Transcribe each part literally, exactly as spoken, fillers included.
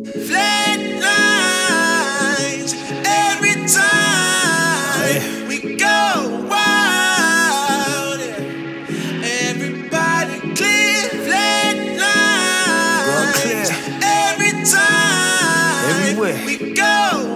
Flatlines every time we go wild. Everybody clear. Flatlines every time everywhere we go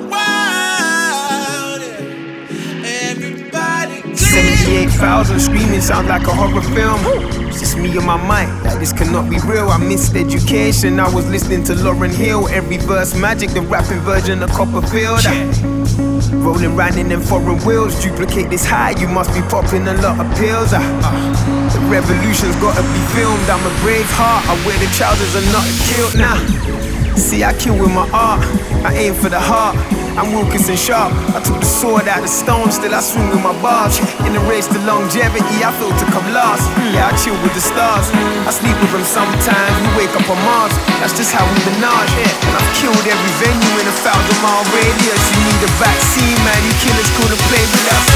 wild. Everybody clear. seventy-eight thousand screaming sounds like a horror film. It's just me on my mind, like this cannot be real. I missed education, I was listening to Lauryn Hill. Every verse magic, the rapping version of Copperfield. Rolling round in them foreign wheels, duplicate this high, you must be popping a lot of pills. uh, uh, The revolution's gotta be filmed. I'm a brave heart, I wear the trousers and not a kilt. Nah, see I kill with my art, I aim for the heart. I'm Wilkinson Sharp, I took the sword out of stone, still I swing with my bars. In the race to longevity, I feel to come last. Yeah, I chill with the stars, I sleep with them sometimes, we wake up on Mars. That's just how we menage, yeah. And I've killed every venue in a thousand mile radius. You need a vaccine, man, you killers couldn't play with us.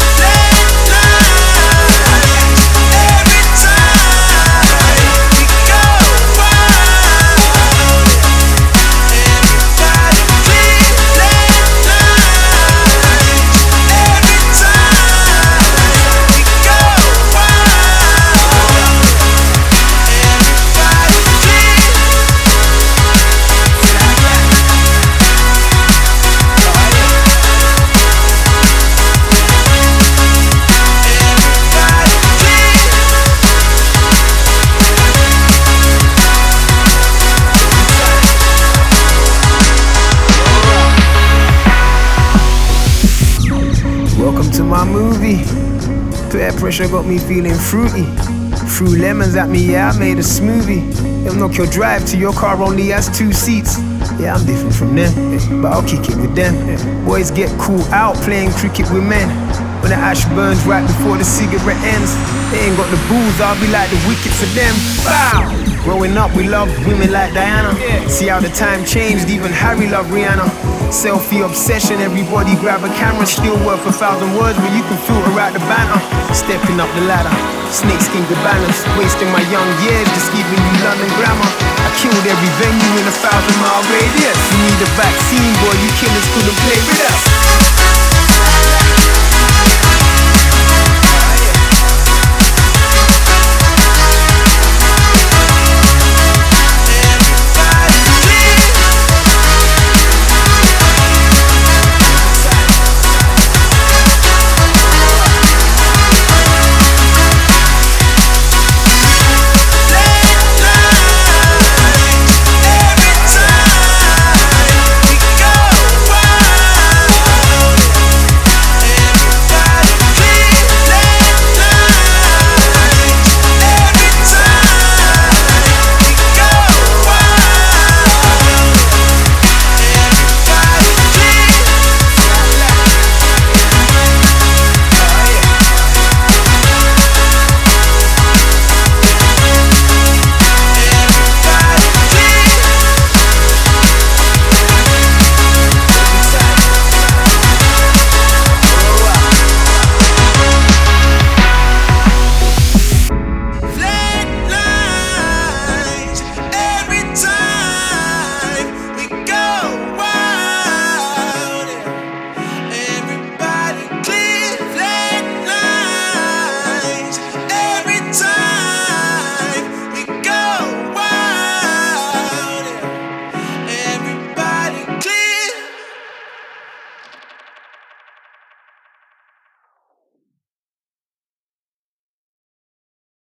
Every time we go wild. Everybody clear. Flatlines every time we go wild. Everybody clear. Welcome to my movie. Peer pressure got me feeling fruity. Threw lemons at me, yeah, I made a smoothie. They'll knock your drive till your car only has two seats. Yeah, I'm different from them, eh, but I'll kick it with them. eh. Boys get cool out playing cricket with men. When the ash burns right before the cigarette ends, they ain't got the booze, I'll be like the wicked for them. Bow! Growing up, we loved women like Diana. See how the time changed, even Harry loved Rihanna. Selfie obsession, everybody grab a camera. Still worth a thousand words, but you can filter out the banter. Stepping up the ladder, snakeskin cabanas. Wasting my young years, just giving you London grammar. I killed every venue in a thousand mile radius. You need a vaccine, boy, you killers couldn't play with us.